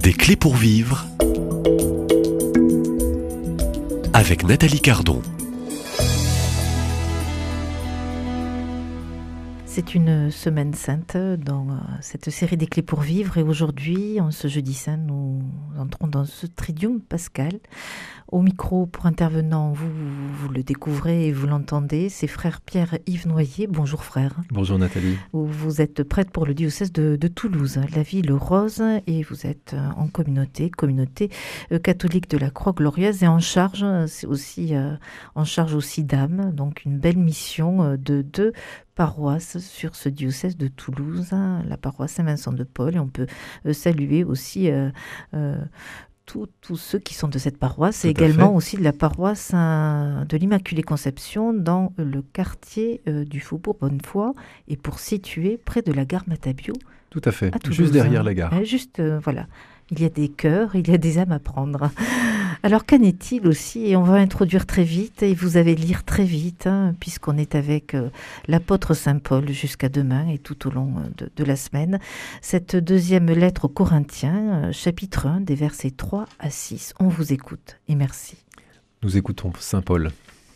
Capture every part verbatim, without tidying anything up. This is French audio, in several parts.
Des clés pour vivre avec Nathalie Cardon. C'est une semaine sainte dans cette série des clés pour vivre et aujourd'hui, en ce jeudi saint, nous entrons dans ce tridium pascal. Au micro pour intervenant, vous, vous le découvrez et vous l'entendez, c'est frère Pierre-Yves Noyer. Bonjour frère. Bonjour Nathalie. Vous êtes prêtre pour le diocèse de, de Toulouse, la ville rose, et vous êtes en communauté, communauté catholique de la Croix-Glorieuse et en charge, c'est aussi euh, en charge aussi d'âme, donc une belle mission de deux paroisses sur ce diocèse de Toulouse, la paroisse Saint-Vincent-de-Paul, et on peut euh, saluer aussi euh, euh, tous, tous ceux qui sont de cette paroisse, et également aussi de la paroisse euh, de l'Immaculée Conception dans le quartier euh, du Faubourg Bonnefoy, et pour situer près de la gare Matabio. Tout à fait, à Toulouse, juste derrière la gare. Euh, juste, euh, voilà. Il y a des cœurs, il y a des âmes à prendre. Alors qu'en est-il aussi, et on va introduire très vite, et vous allez lire très vite, hein, puisqu'on est avec euh, l'apôtre Saint Paul jusqu'à demain et tout au long de, de la semaine, cette deuxième lettre aux Corinthiens, euh, chapitre un, des versets trois à six. On vous écoute et merci. Nous écoutons Saint Paul.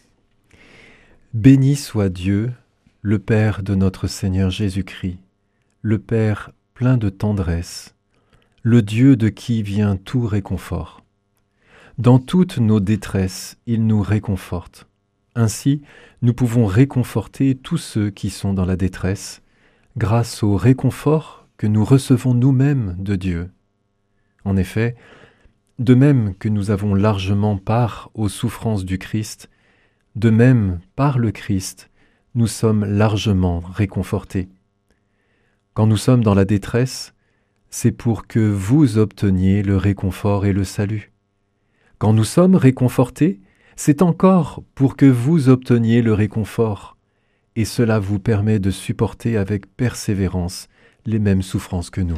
Béni soit Dieu, le Père de notre Seigneur Jésus-Christ, le Père plein de tendresse, le Dieu de qui vient tout réconfort. Dans toutes nos détresses, il nous réconforte. Ainsi, nous pouvons réconforter tous ceux qui sont dans la détresse, grâce au réconfort que nous recevons nous-mêmes de Dieu. En effet, de même que nous avons largement part aux souffrances du Christ, de même, par le Christ, nous sommes largement réconfortés. Quand nous sommes dans la détresse, c'est pour que vous obteniez le réconfort et le salut. Quand nous sommes réconfortés, c'est encore pour que vous obteniez le réconfort, et cela vous permet de supporter avec persévérance les mêmes souffrances que nous.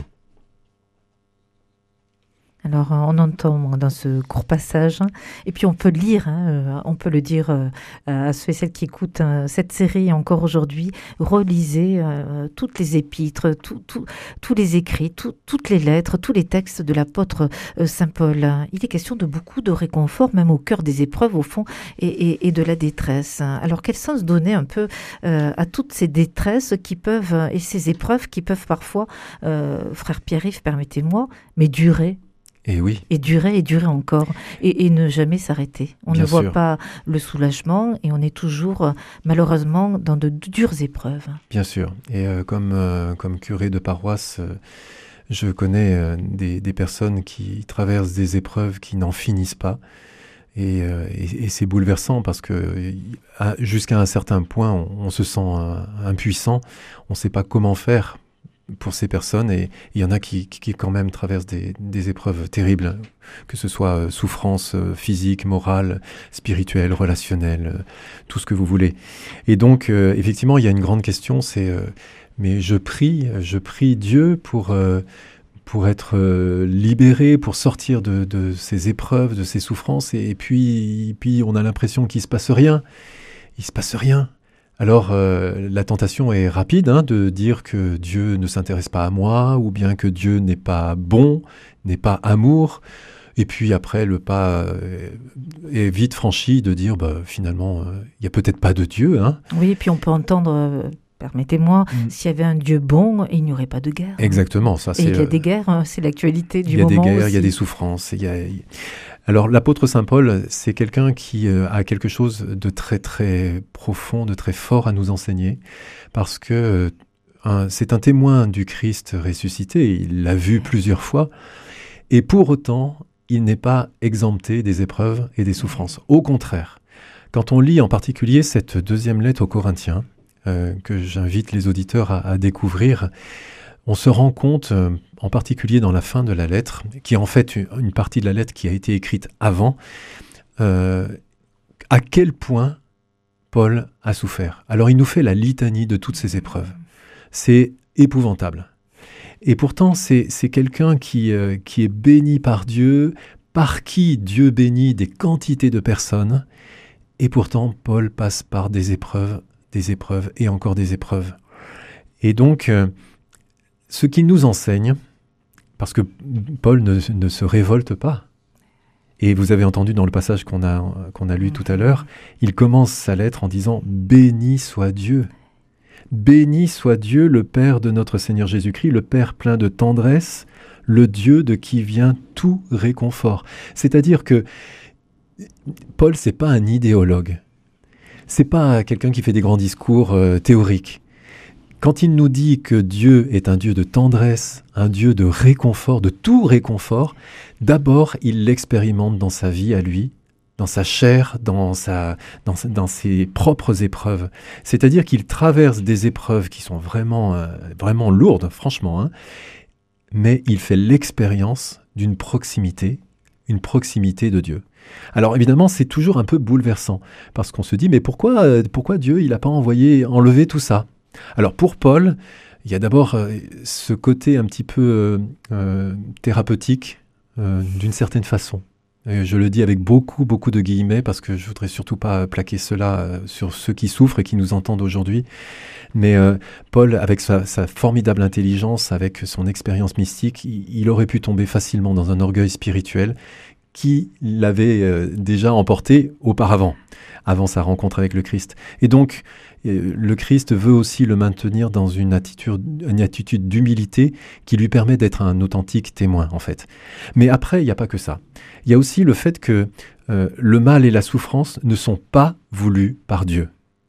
Alors, on entend dans ce court passage, et puis on peut le lire, hein, on peut le dire à ceux et celles qui écoutent cette série encore aujourd'hui, relisez euh, toutes les épîtres, tout, tout, tous les écrits, tout, toutes les lettres, tous les textes de l'apôtre euh, Saint Paul. Il est question de beaucoup de réconfort, même au cœur des épreuves, au fond, et, et, et de la détresse. Alors, quel sens donner un peu euh, à toutes ces détresses qui peuvent, et ces épreuves qui peuvent parfois, euh, frère Pierre-Yves, permettez-moi, mais durer. Et oui. Et durer et durer encore, et, et ne jamais s'arrêter. On Bien ne voit sûr. pas le soulagement et on est toujours, malheureusement, dans de dures épreuves. Bien sûr. Et euh, comme, euh, comme curé de paroisse, euh, je connais euh, des, des personnes qui traversent des épreuves qui n'en finissent pas. Et, euh, et, et c'est bouleversant parce que à, jusqu'à un certain point, on, on se sent euh, impuissant. On ne sait pas comment faire pour ces personnes, et il y en a qui, qui, qui quand même traversent des, des épreuves terribles, que ce soit euh, souffrance euh, physique, morale, spirituelle, relationnelle, euh, tout ce que vous voulez. Et donc, euh, effectivement, il y a une grande question, c'est euh, mais je prie, je prie Dieu pour, euh, pour être euh, libéré, pour sortir de, de ces épreuves, de ces souffrances, et, et puis, et puis on a l'impression qu'il ne se passe rien. Il ne se passe rien. Alors, euh, la tentation est rapide, hein, de dire que Dieu ne s'intéresse pas à moi, ou bien que Dieu n'est pas bon, n'est pas amour. Et puis après, le pas euh, est vite franchi de dire, bah, finalement, il euh, n'y a peut-être pas de Dieu. Hein. Oui, et puis on peut entendre, euh, permettez-moi, Mm. s'il y avait un Dieu bon, il n'y aurait pas de guerre. Exactement. Ça, c'est, et il y a euh, des guerres, hein, c'est l'actualité du il y a moment des guerres, aussi. il y a des souffrances. Il y a... Alors, l'apôtre Saint Paul, c'est quelqu'un qui euh, a quelque chose de très, très profond, de très fort à nous enseigner, parce que euh, un, c'est un témoin du Christ ressuscité, il l'a vu plusieurs fois, et pour autant, il n'est pas exempté des épreuves et des souffrances. Au contraire, quand on lit en particulier cette deuxième lettre aux Corinthiens, euh, que j'invite les auditeurs à, à découvrir, on se rend compte, euh, en particulier dans la fin de la lettre, qui est en fait une, une partie de la lettre qui a été écrite avant, euh, à quel point Paul a souffert. Alors il nous fait la litanie de toutes ces épreuves. C'est épouvantable. Et pourtant, c'est, c'est quelqu'un qui, euh, qui est béni par Dieu, par qui Dieu bénit des quantités de personnes. Et pourtant, Paul passe par des épreuves, des épreuves et encore des épreuves. Et donc, euh, ce qu'il nous enseigne, Parce que Paul ne, ne se révolte pas. Et vous avez entendu dans le passage qu'on a, qu'on a lu tout à l'heure, il commence sa lettre en disant « Béni soit Dieu ». Béni soit Dieu, le Père de notre Seigneur Jésus-Christ, le Père plein de tendresse, le Dieu de qui vient tout réconfort. C'est-à-dire que Paul, c'est pas un idéologue. C'est pas quelqu'un qui fait des grands discours euh, théoriques. Quand il nous dit que Dieu est un Dieu de tendresse, un Dieu de réconfort, de tout réconfort, d'abord, il l'expérimente dans sa vie à lui, dans sa chair, dans, sa, dans, dans ses propres épreuves. C'est-à-dire qu'il traverse des épreuves qui sont vraiment, euh, vraiment lourdes, franchement, hein, mais il fait l'expérience d'une proximité, une proximité de Dieu. Alors évidemment, c'est toujours un peu bouleversant, parce qu'on se dit, mais pourquoi, euh, pourquoi Dieu il n'a pas envoyé, enlevé tout ça ? Alors pour Paul, il y a d'abord euh, ce côté un petit peu euh, euh, thérapeutique, euh, d'une certaine façon. Et je le dis avec beaucoup, beaucoup de guillemets, parce que je voudrais surtout pas plaquer cela euh, sur ceux qui souffrent et qui nous entendent aujourd'hui. Mais euh, Paul, avec sa, sa formidable intelligence, avec son expérience mystique, il, il aurait pu tomber facilement dans un orgueil spirituel qui l'avait euh, déjà emporté auparavant, avant sa rencontre avec le Christ. Et donc, euh, le Christ veut aussi le maintenir dans une attitude, une attitude d'humilité qui lui permet d'être un authentique témoin, en fait. Mais après, il n'y a pas que ça. Il y a aussi le fait que euh, le mal et la souffrance ne sont pas voulus par Dieu.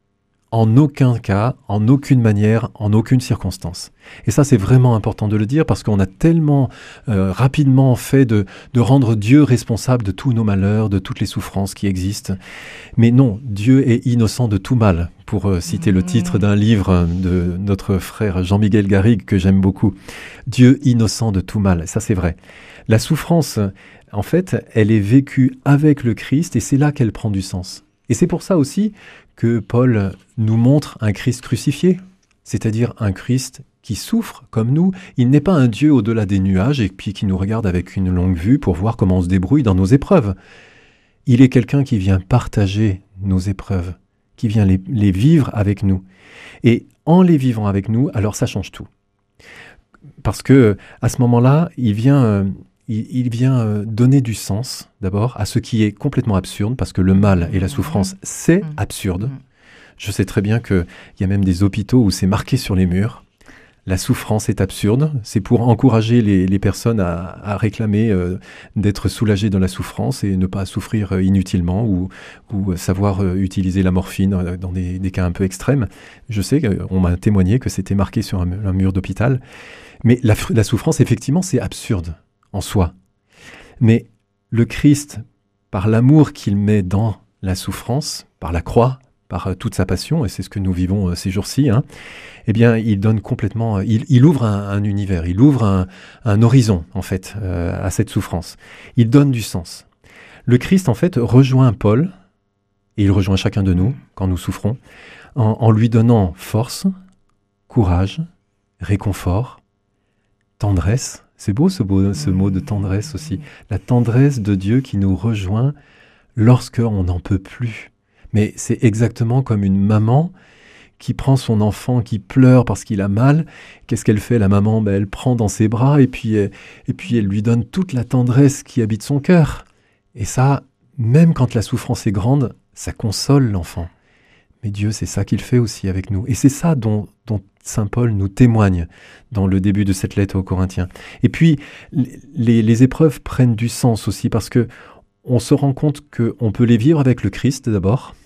En aucun cas, en aucune manière, en aucune circonstance. Et ça, c'est vraiment important de le dire parce qu'on a tellement euh, rapidement fait de, de rendre Dieu responsable de tous nos malheurs, de toutes les souffrances qui existent. Mais non, Dieu est innocent de tout mal, pour euh, citer le titre d'un livre de notre frère Jean-Miguel Garrigue, que j'aime beaucoup. Dieu innocent de tout mal, ça c'est vrai. La souffrance, en fait, elle est vécue avec le Christ et c'est là qu'elle prend du sens. Et c'est pour ça aussi que Paul nous montre un Christ crucifié, c'est-à-dire un Christ qui souffre comme nous. Il n'est pas un Dieu au-delà des nuages et puis qui nous regarde avec une longue vue pour voir comment on se débrouille dans nos épreuves. Il est quelqu'un qui vient partager nos épreuves, qui vient les, les vivre avec nous. Et en les vivant avec nous, alors ça change tout. Parce que à ce moment-là, il vient... Euh, Il, il vient donner du sens, d'abord, à ce qui est complètement absurde, parce que le mal et la souffrance, c'est absurde. Je sais très bien qu'il y a même des hôpitaux où c'est marqué sur les murs. La souffrance est absurde. C'est pour encourager les, les personnes à, à réclamer euh, d'être soulagées de la souffrance et ne pas souffrir euh, inutilement ou, ou savoir euh, utiliser la morphine dans des, des cas un peu extrêmes. Je sais qu'on m'a témoigné que c'était marqué sur un, un mur d'hôpital. Mais la, la souffrance, effectivement, c'est absurde en soi. Mais le Christ, par l'amour qu'il met dans la souffrance, par la croix, par euh, toute sa passion, et c'est ce que nous vivons euh, ces jours-ci, hein, eh bien, il donne complètement, euh, il, il ouvre un, un univers, il ouvre un, un horizon, en fait, euh, à cette souffrance. Il donne du sens. Le Christ, en fait, rejoint Paul, et il rejoint chacun de nous, quand nous souffrons, en, en lui donnant force, courage, réconfort, tendresse. C'est beau ce, beau ce mot de tendresse aussi. La tendresse de Dieu qui nous rejoint lorsqu'on n'en peut plus. Mais c'est exactement comme une maman qui prend son enfant qui pleure parce qu'il a mal. Qu'est-ce qu'elle fait, la maman? Ben, elle prend dans ses bras et puis, et puis elle lui donne toute la tendresse qui habite son cœur. Et ça, même quand la souffrance est grande, ça console l'enfant. Mais Dieu, c'est ça qu'il fait aussi avec nous. Et c'est ça dont, dont Saint Paul nous témoigne dans le début de cette lettre aux Corinthiens. Et puis, les, les épreuves prennent du sens aussi parce que on se rend compte qu'on peut les vivre avec le Christ d'abord,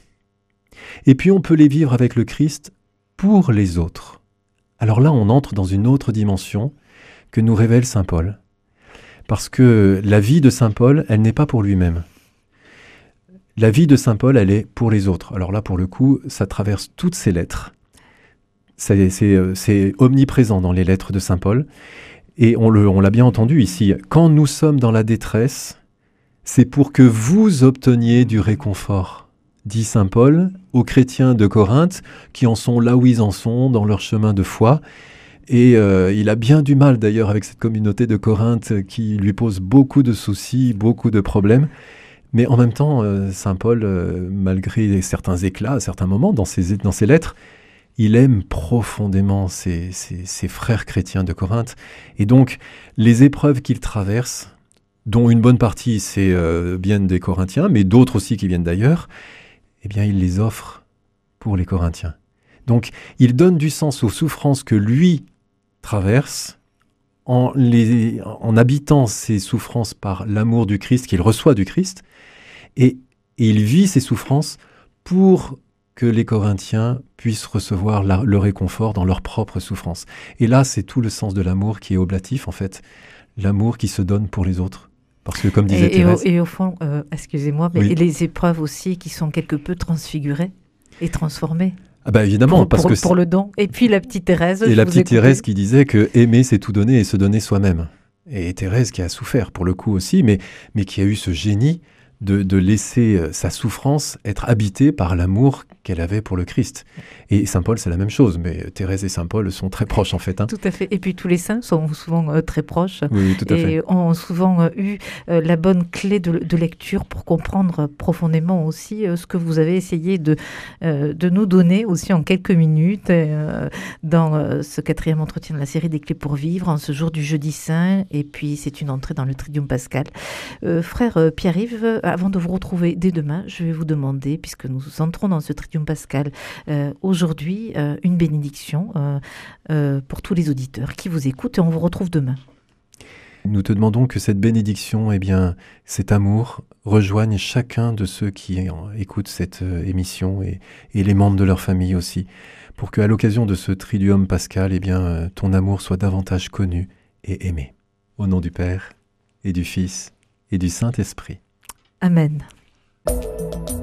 et puis on peut les vivre avec le Christ pour les autres. Alors là, on entre dans une autre dimension que nous révèle Saint Paul. Parce que la vie de Saint Paul, elle n'est pas pour lui-même. La vie de Saint Paul, elle est pour les autres. Alors là, pour le coup, ça traverse toutes ses lettres. C'est, c'est, c'est omniprésent dans les lettres de Saint Paul. Et on, le, on l'a bien entendu ici. Quand nous sommes dans la détresse, c'est pour que vous obteniez du réconfort, dit Saint Paul aux chrétiens de Corinthe, qui en sont là où ils en sont, dans leur chemin de foi. Et euh, il a bien du mal d'ailleurs avec cette communauté de Corinthe qui lui pose beaucoup de soucis, beaucoup de problèmes. Mais en même temps, euh, Saint Paul, euh, malgré certains éclats, à certains moments dans ses, dans ses lettres, il aime profondément ses, ses, ses frères chrétiens de Corinthe. Et donc, les épreuves qu'il traverse, dont une bonne partie c'est, euh, viennent des Corinthiens, mais d'autres aussi qui viennent d'ailleurs, eh bien, il les offre pour les Corinthiens. Donc, il donne du sens aux souffrances que lui traverse en, les, en habitant ces souffrances par l'amour du Christ qu'il reçoit du Christ, et, et il vit ces souffrances pour que les Corinthiens puissent recevoir la, le réconfort dans leur propre souffrance. Et là, c'est tout le sens de l'amour qui est oblatif, en fait, l'amour qui se donne pour les autres. Parce que, comme disait et, Thérèse... Et au, et au fond, euh, excusez-moi, mais oui. les épreuves aussi qui sont quelque peu transfigurées et transformées. Ah bah évidemment, pour, parce pour, que... Pour le don. Et puis la petite Thérèse... Et je la vous petite écoutais. Thérèse qui disait que aimer, c'est tout donner et se donner soi-même. Et Thérèse qui a souffert, pour le coup aussi, mais, mais qui a eu ce génie de, de laisser sa souffrance être habitée par l'amour qu'elle avait pour le Christ. Et Saint Paul, c'est la même chose, mais Thérèse et Saint Paul sont très proches en fait. Hein. Tout à fait. Et puis tous les saints sont souvent euh, très proches. Oui, tout à et fait. ont souvent euh, eu euh, la bonne clé de, de lecture pour comprendre profondément aussi euh, ce que vous avez essayé de, euh, de nous donner aussi en quelques minutes euh, dans euh, ce quatrième entretien de la série des clés pour vivre, en ce jour du jeudi saint. Et puis c'est une entrée dans le Triduum Pascal. Euh, frère euh, Pierre-Yves, avant de vous retrouver dès demain, je vais vous demander, puisque nous entrons dans ce Triduum Pascal euh, aujourd'hui, euh, une bénédiction euh, euh, pour tous les auditeurs qui vous écoutent, et on vous retrouve demain. Nous te demandons que cette bénédiction, eh bien, cet amour, rejoigne chacun de ceux qui écoutent cette émission et, et les membres de leur famille aussi, pour qu'à l'occasion de ce Triduum Pascal, eh bien, ton amour soit davantage connu et aimé. Au nom du Père et du Fils et du Saint-Esprit. Amen.